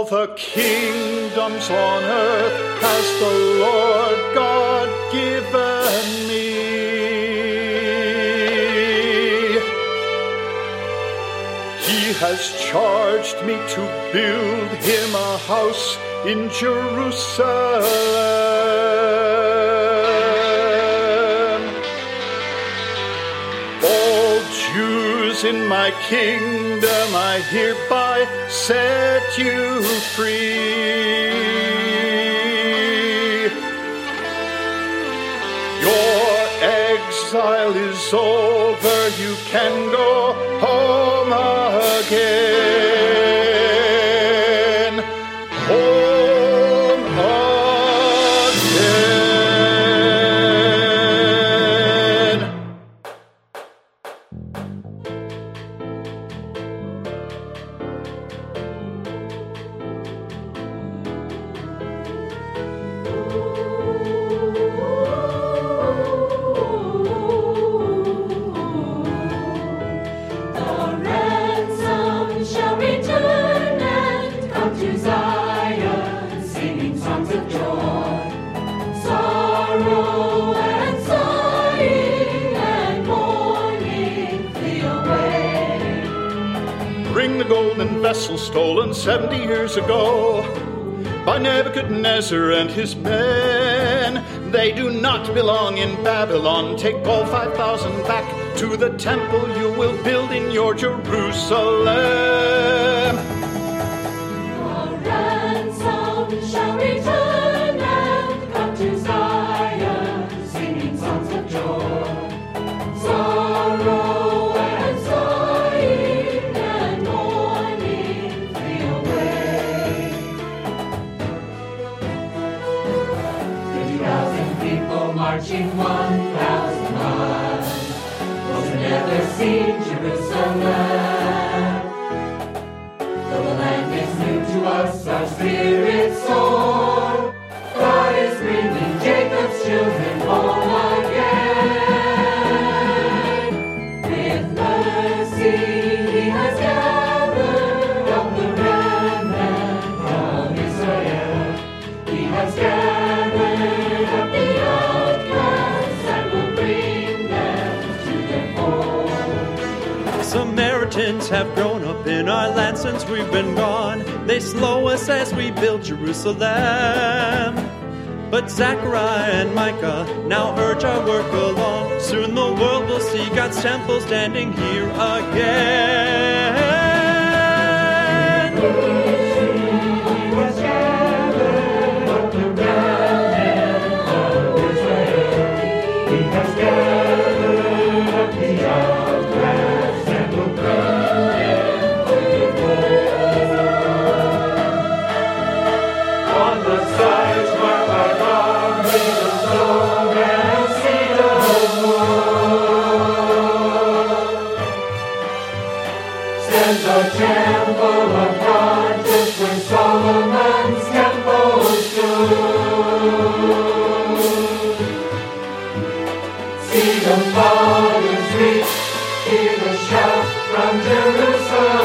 All the kingdoms on earth has the Lord God given me. He has charged me to build him a house in Jerusalem. All Jews in my kingdom, I hereby set you free. Your exile is over, you can go home again. Home again. Bring the golden vessel stolen 70 years ago by Nebuchadnezzar and his men. They do not belong in Babylon. Take all 5,000 back to the temple you will build in your Jerusalem. The ransom shall return and come to Zion, singing songs of joy. Sorrow and sighing and mourning flee away. 50,000 people marching 1,000 miles. Those who never seen Jerusalem. Though the land is new to us, our spirits soar. God is bringing Jacob's children home again. With mercy he has gathered up the remnant from Israel. He has gathered up the outcasts and will bring them to their fold. Samaritans have grown up in our land since we've been gone. They slow us as we build Jerusalem. But Zechariah and Micah now urge our work along. Soon the world will see God's temple standing here again. He has gathered up the remnant of Israel. He has gathered up the outcasts and will bring them to the fold. On the sides marked by God, we will sow and see the stands a temple of God, just where Solomon's temple stood. See the fathers reach, hear the shout from Jerusalem.